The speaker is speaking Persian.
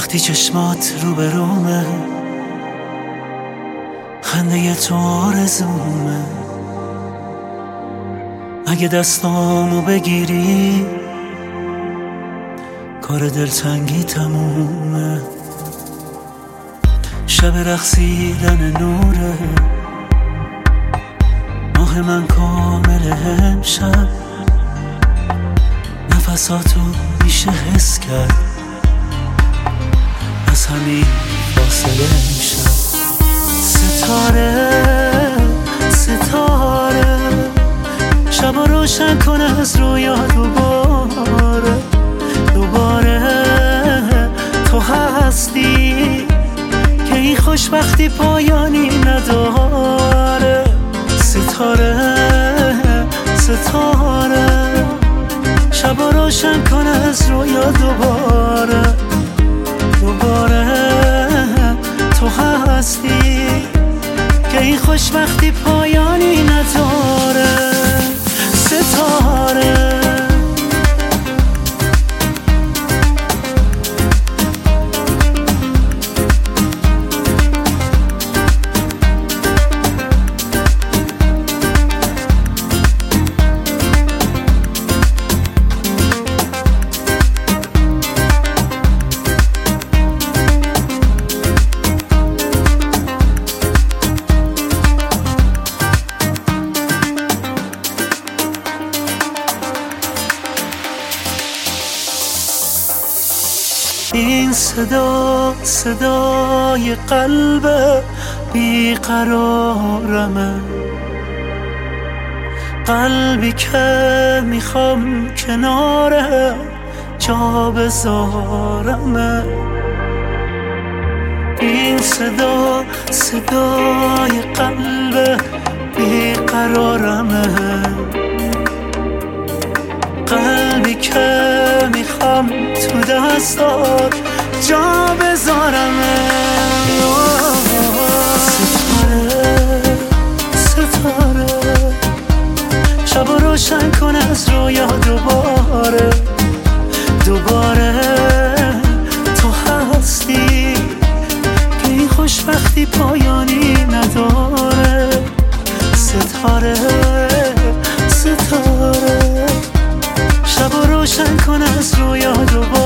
وقتی چشمات رو به رومه، خنده تو آرزومه. اگه دستامو بگیری کار دلتنگی تمومه. شب رقصیدن نوره، ماه من کامل امشب. نفساتو میشه حس کرد، از همین فاصله امشب. ستاره ستاره شب روشن کن از رویا دوباره. دوباره تو هستی که این خوشبختی پایانی نداره. ستاره ستاره شب روشن کن از رویا دوباره. دوباره تو هستی که این خوشبختی پایانی نداره. ستاره این صدا صدای قلب بیقرارمه، قلبی که میخوام کناره جا بذارمه. این صدا صدای قلب بیقرارمه، قلبی که میخوام تو دستات جا بذارمه. ستاره ستاره شب روشن کن از رویا دوباره. دوباره تو هستی که این خوشبختی پایانی نداره. ستاره ستاره شب روشن کن از رویا دوباره.